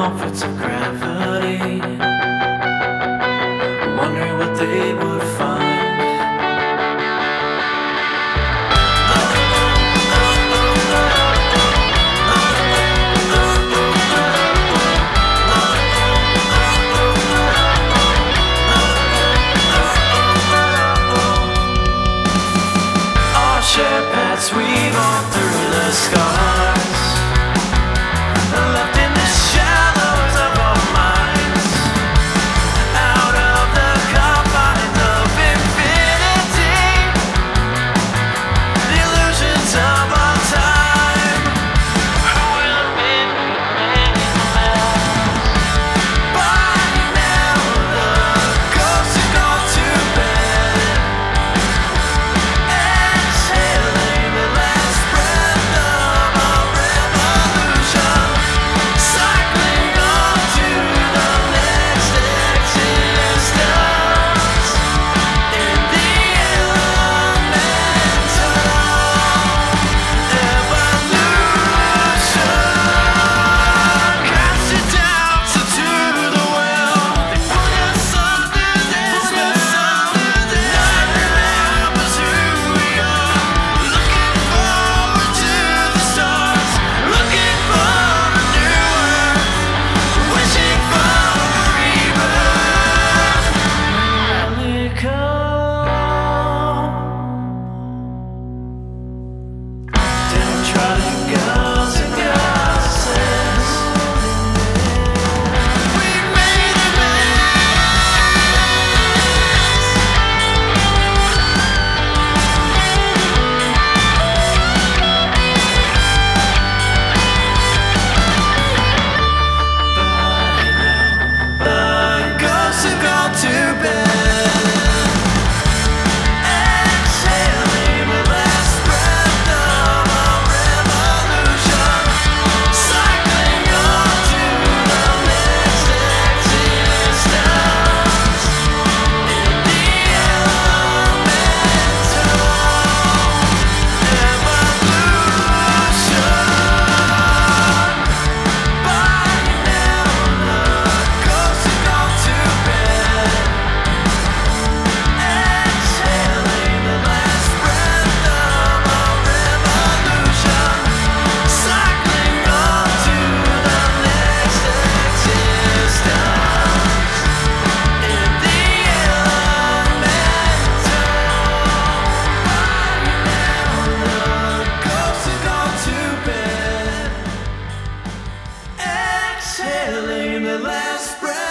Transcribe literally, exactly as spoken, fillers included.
comforts of gravity, wondering what they would find. All share paths weave on through the scars left in the shallows of our minds, out of the confines of infinity, the illusions of our time. Who will have been last? By now the ghosts have gone to bed, exhaling the last breath of our revolution. Cycling on to the next existence in the elements of evolution. Cast your doubts into the well. They put us under this spell. Nothing remembers who we are. Looking forward to the stars. Looking for a new earth. Wishing for rebirth. Downtrodden girls and goddesses, we made a the ghosts have gone to bed, exhaling the last breath of our revolution. Cycling on to the next existence in the elements of evolution. By now the ghosts have gone to bed, exhaling the last breath of our revolution. Cycling on to the next existence in the elements of. By now the ghosts have gone to bed, exhaling the last breath